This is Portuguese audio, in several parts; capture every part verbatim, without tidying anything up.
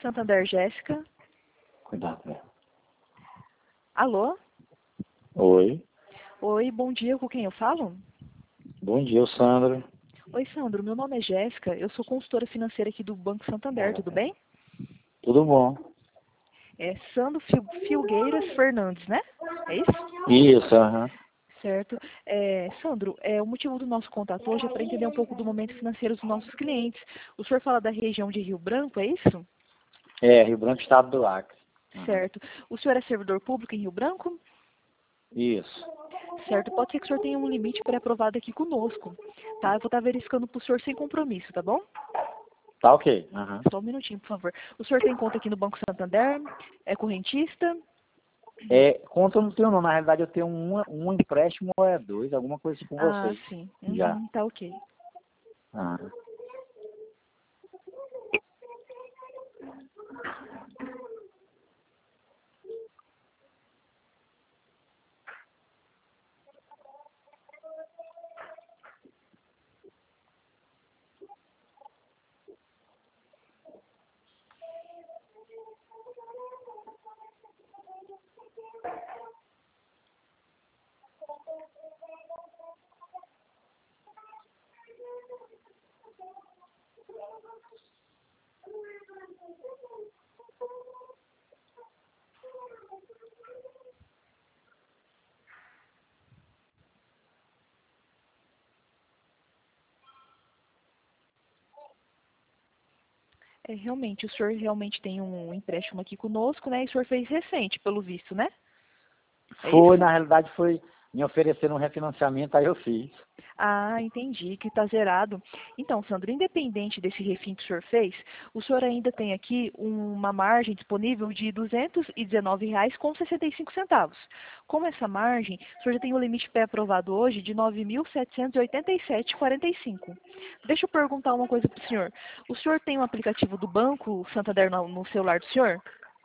Santander, Jéssica. Cuidado, velho. Alô? Oi. Oi, bom dia, com quem eu falo? Bom dia, Sandra. Oi, Sandro, meu nome é Jéssica, eu sou consultora financeira aqui do Banco Santander, tudo bem? Tudo bom? É Sandro Fil Filgueiras Fernandes, né? É isso? Isso, aham. Certo. É, Sandro, é, o motivo do nosso contato hoje é para entender um pouco do momento financeiro dos nossos clientes. O senhor fala da região de Rio Branco, é isso? É, Rio Branco, estado do Acre. Aham. Certo. O senhor é servidor público em Rio Branco? Isso. Certo. Pode ser que o senhor tenha um limite pré-aprovado aqui conosco, tá? Eu vou estar verificando para o senhor sem compromisso, tá bom? Tá ok. Aham. Só um minutinho, por favor. O senhor tem conta aqui no Banco Santander? É correntista? É, conta eu não tenho não, na realidade eu tenho um, um empréstimo ou é dois, alguma coisa assim com Ah, vocês. sim. Já. Uhum, tá ok. Ah. É, realmente, o senhor realmente tem um empréstimo aqui conosco, né? E o senhor fez recente, pelo visto, né? É Foi, isso? na realidade foi me ofereceram um refinanciamento, aí eu fiz. Ah, entendi, que está zerado. Então, Sandro, independente desse refim que o senhor fez, o senhor ainda tem aqui uma margem disponível de duzentos e dezenove reais com sessenta e cinco centavos. Com essa margem, o senhor já tem o limite pré-aprovado hoje de nove mil setecentos e oitenta e sete reais e quarenta e cinco centavos. Deixa eu perguntar uma coisa para o senhor. O senhor tem um aplicativo do Banco Santander no, no celular do senhor?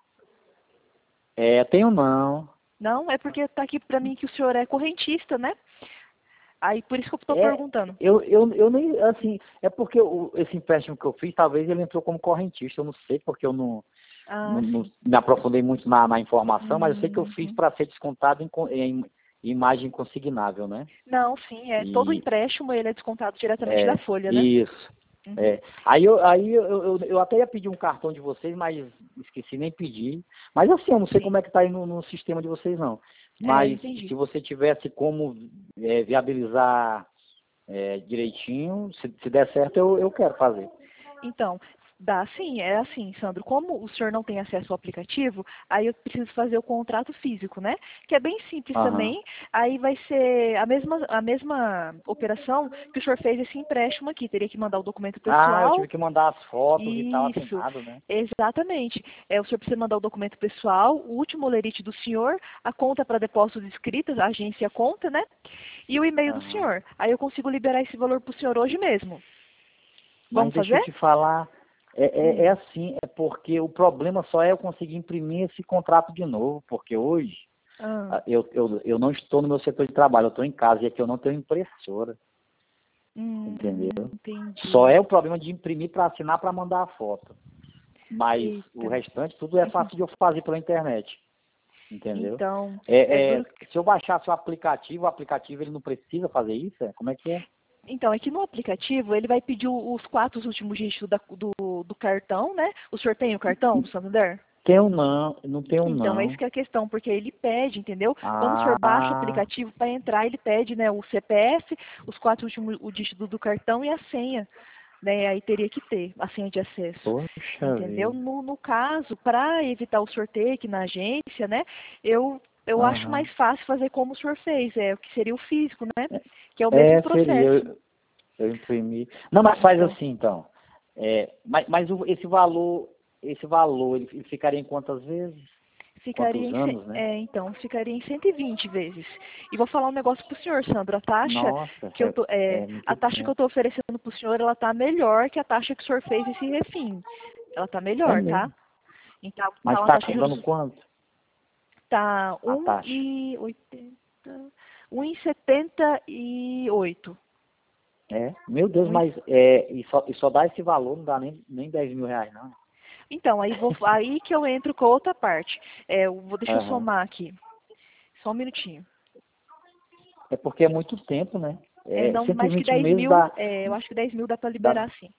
É, tenho não. Não? É porque está aqui para mim que o senhor é correntista, né? Aí, por isso que eu estou É, perguntando. eu, eu, eu nem, assim, é porque o, esse empréstimo que eu fiz, talvez ele entrou como correntista, eu não sei, porque eu não, Ah, não, não sim. me aprofundei muito na, na informação, mas eu sei que eu fiz Uhum. para ser descontado em, co- em imagem consignável, né? Não, sim, é todo E, empréstimo ele é descontado diretamente da é, folha, né? isso. Uhum. É. Aí, eu, aí eu, eu, eu até ia pedir um cartão de vocês, mas esqueci nem pedir. Mas assim, eu não sei como Sim, é que está aí no, no sistema de vocês, não. é, Mas entendi. se você tivesse como é, viabilizar é, direitinho, se, se der certo, eu, eu quero fazer. Então, dá sim, é assim, Sandro, como o senhor não tem acesso ao aplicativo, aí eu preciso fazer o contrato físico, né? Que é bem simples Aham. também, aí vai ser a mesma, a mesma operação que o senhor fez esse empréstimo aqui, teria que mandar o documento Ah, eu pessoal. tive que mandar as fotos e tal, Isso, assinado, né? exatamente. É, o senhor precisa mandar o documento pessoal, o último olerite do senhor, a conta para depósitos escritas, a agência conta, né? E o e-mail do Aham. senhor. Aí eu consigo liberar esse valor para o senhor hoje mesmo. Mas Vamos deixa eu fazer? te falar, é, é, é Hum. assim, é porque o problema só é eu conseguir imprimir esse contrato de novo, porque hoje Ah, ah, eu, eu, eu não estou no meu setor de trabalho, eu estou em casa e aqui eu não tenho impressora, hum, entendeu? Só entendi. é o problema de imprimir para assinar para mandar a foto. Mas o Eita. restante tudo é fácil de eu fazer pela internet, entendeu? Então, é É, é, duro. se eu baixasse o aplicativo, o aplicativo ele não precisa fazer isso? É? Como é que é? Então, é que no aplicativo ele vai pedir o- os quatro últimos dígitos da- do, do cartão, né? O senhor tem o cartão do Santander? Tenho não, não tenho Então, é isso não. que é a questão, porque ele pede, entendeu? Quando o senhor baixa o Ah, aplicativo para entrar, ele pede, né, o C P F, os quatro últimos o dígito do cartão e a senha, né? Aí teria que ter a senha de acesso, poxa entendeu? vida. No, no caso, para evitar o sorteio aqui na agência, né? Eu eu acho Aham. mais fácil fazer como o senhor fez, é o que seria o físico, né? Que é o mesmo É, seria, processo. eu, eu imprimi. Não, mas faz Então, assim então. É, mas mas o- esse valor, esse valor, ele, ele ficaria em quantas vezes? ficaria Quantos em, ce- anos, né? é, então, ficaria em cento e vinte vezes. E vou falar um negócio pro senhor, Sandro. A taxa Nossa, que eu tô, é, é, é muito a taxa que eu tempo. tô oferecendo pro senhor, ela tá melhor que a taxa que o senhor fez esse refim. Ela tá É melhor, tá? mesmo. Então, tá Mas uma está taxa de cobrando juros, quanto? tá A um taxa. e oitenta, um e setenta e oito. É? Meu Deus, Um e- mas é, e, só, e só dá esse valor, não dá nem, nem dez mil reais, não. Então, aí, vou, aí que eu entro com outra parte. É, eu vou, deixa eu Aham. somar aqui. Só um minutinho. É porque é muito tempo, né? É, É, não, cento e mais que vinte dez meses mil, dá, é, eu acho que dez mil dá para dá, liberar sim.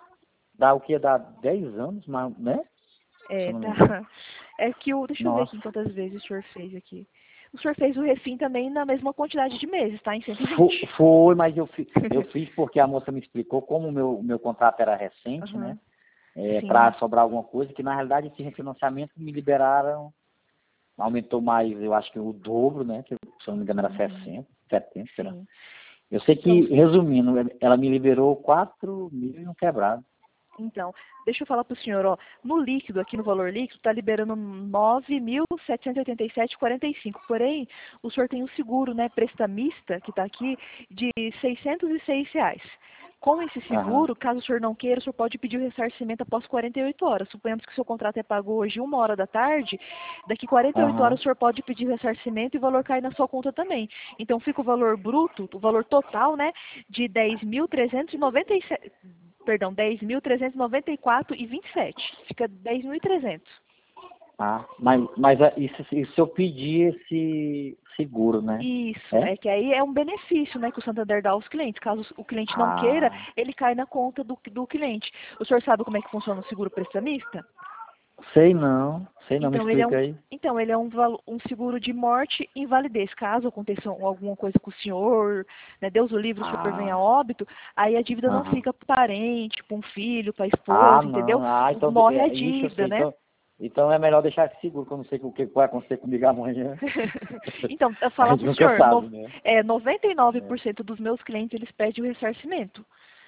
dá o quê? Dá dez anos, mas, né? Se É, eu não me tá. engano. É que o, deixa eu ver Nossa. aqui quantas vezes o senhor fez aqui. O senhor fez o refim também na mesma quantidade de meses, tá? Em cento e Fo- vinte. Foi, mas eu, fi, eu fiz porque a moça me explicou como o meu, meu contrato era recente, né? Aham. É, para Sim. sobrar alguma coisa, que na realidade esse refinanciamento me liberaram, aumentou mais, eu acho que o dobro, né? Que, se eu não me engano era Uhum. sessenta, setenta, será? Sim. Eu sei Então, que, resumindo, ela me liberou quatro mil e um quebrado. Então, deixa eu falar para o senhor, ó, no líquido, aqui no valor líquido, está liberando nove mil setecentos e oitenta e sete vírgula quarenta e cinco. Porém, o senhor tem um seguro, né, prestamista, que está aqui, de seiscentos e seis reais. Com esse Aham. seguro, caso o senhor não queira, o senhor pode pedir o ressarcimento após quarenta e oito horas. Suponhamos que o seu contrato é pago hoje uma hora da tarde, daqui quarenta e oito horas Aham. o senhor pode pedir o ressarcimento e o valor cai na sua conta também. Então fica o valor bruto, o valor total, né, de dez mil trezentos e noventa e sete, perdão, dez mil trezentos e noventa e quatro e vinte e sete. Fica dez mil e trezentos. Ah, mas, mas ah, isso, isso se eu pedir esse seguro, né? Isso, É? é que aí é um benefício, né, que o Santander dá aos clientes. Caso o cliente não queira, Ah, ele cai na conta do, do cliente. O senhor sabe como é que funciona o seguro prestamista? sei não, sei não, me Então ele é um, explica aí. então, ele é um, valo- um seguro de morte e invalidez. Caso aconteça alguma coisa com o senhor, né, Deus o livre, o senhor venha a Ah, óbito, aí a dívida não aham. fica para parente, para um filho, para a Ah, esposa, entendeu? não, ah, então, Morre a é, isso eu dívida, sei, né? então, então é melhor deixar esse seguro, que eu não sei o que vai acontecer comigo amanhã. Então, eu A falar gente para o nunca senhor, no, sabe, né? é, noventa e nove É, por cento dos meus clientes, eles pedem o ressarcimento.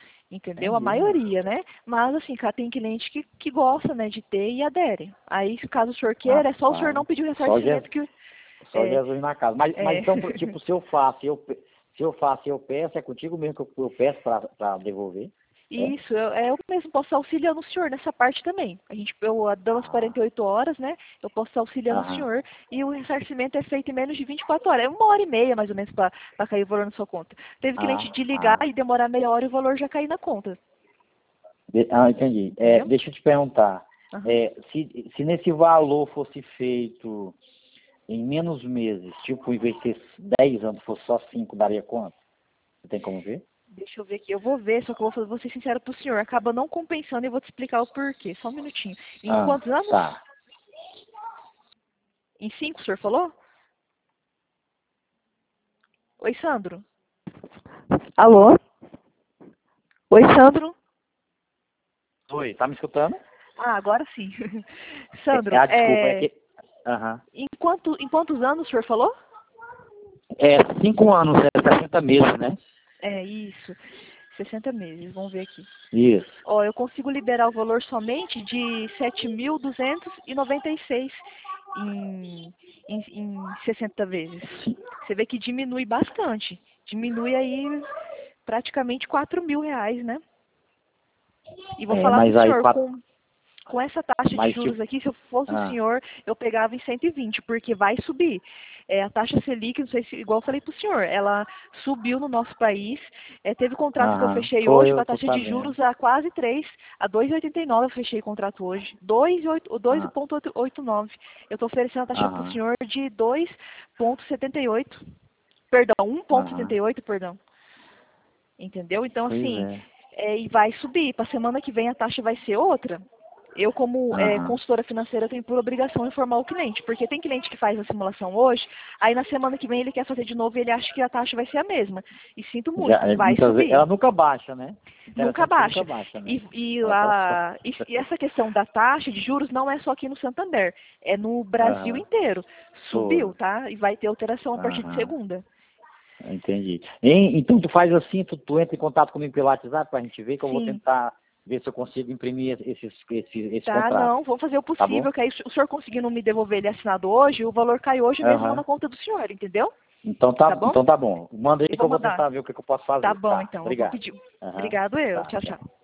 é Entendeu? A mesmo. maioria, né? Mas, assim, cá tem cliente que, que gosta, né, de ter e adere. Aí, caso o senhor queira, é só o senhor não Rapaz, pedir o só, Je- ressarcimento que... só É, Jesus na casa. Mas, mas é. então, tipo, se eu faço, eu, pe- se eu faço e eu peço, é contigo mesmo que eu, eu peço para devolver? É? Isso, eu, é, eu mesmo posso estar auxiliando o senhor nessa parte também. A gente, eu dando as Ah, quarenta e oito horas, né? Eu posso estar auxiliando o aham. senhor e o ressarcimento é feito em menos de vinte e quatro horas. É uma hora e meia, mais ou menos, para cair o valor na sua conta. Teve cliente Ah, de ligar ah. e demorar meia hora e o valor já cair na conta. De- ah, entendi. É, Entendeu? deixa eu te perguntar. Aham. É, se, se nesse valor fosse feito em menos meses, tipo, em vez de ser dez anos, fosse só cinco, daria quanto? Você tem como ver? Deixa eu ver aqui. Eu vou ver, só que eu vou, vou ser sincero pro senhor. Acaba não compensando e eu vou te explicar o porquê. Só um minutinho. Em Ah, quantos anos? tá. Em cinco, o senhor falou? Oi, Sandro. Alô? Oi, Sandro. Oi, tá me escutando? Ah, agora sim. É, Sandro, ah, desculpa, é é, que... Aham. em, quanto, em quantos anos o senhor falou? É cinco anos, é sessenta meses, né? É, isso. sessenta meses, vamos ver aqui. Isso. Ó, eu consigo liberar o valor somente de sete mil duzentos e noventa e seis em, em, em sessenta vezes. Sim. Você vê que diminui bastante. Diminui aí praticamente quatro mil reais, né? E vou É, falar para o mas aí, senhor, quatro... com, com essa taxa de mas juros tipo... aqui, se eu fosse o Ah, senhor, eu pegava em cento e vinte, porque vai subir. É, a taxa Selic, não sei se, igual eu falei para o senhor, ela subiu no nosso país. É, teve contrato que eu aham. fechei Foi, hoje com eu a tô taxa de sabendo. juros a quase três, a dois vírgula oitenta e nove eu fechei contrato hoje. dois Ah, vírgula oitenta e nove. Eu estou oferecendo a taxa para o aham. senhor de dois vírgula setenta e oito. Perdão, um vírgula setenta Aham. e oito, perdão. Entendeu? Então, Pois assim, é. é, e vai subir. Para a semana que vem a taxa vai ser outra. Eu, como é, Aham. consultora financeira, tenho por obrigação informar o cliente, porque tem cliente que faz a simulação hoje, aí na semana que vem ele quer fazer de novo e ele acha que a taxa vai ser a mesma. E sinto Já, muito, é, vai muitas vezes, subir. ela nunca baixa, né? Nunca Interessante que nunca baixa. baixa, né? E, e, Ela só sobe. a, e, e essa questão da taxa de juros não é só aqui no Santander, é no Brasil Aham. inteiro. Subiu, Todo. tá? E vai ter alteração a partir de Aham. segunda. Entendi. Hein? Então tu faz assim, tu, tu entra em contato comigo pelo WhatsApp pra gente ver que eu vou Sim. tentar ver se eu consigo imprimir esses, esses, esse Tá, contrato. não, vou fazer o Tá bom? possível, que aí se o senhor conseguindo me devolver ele assinado hoje, o valor cai hoje mesmo na Aham. conta do senhor, entendeu? Então tá, Tá bom? então tá bom. Manda aí Eu que vou eu vou mandar. tentar ver o que, que eu posso Tá fazer. bom, Tá. então, eu vou Obrigado. pedir. Aham. Obrigado eu. Tá, Tchau, tchau. tchau.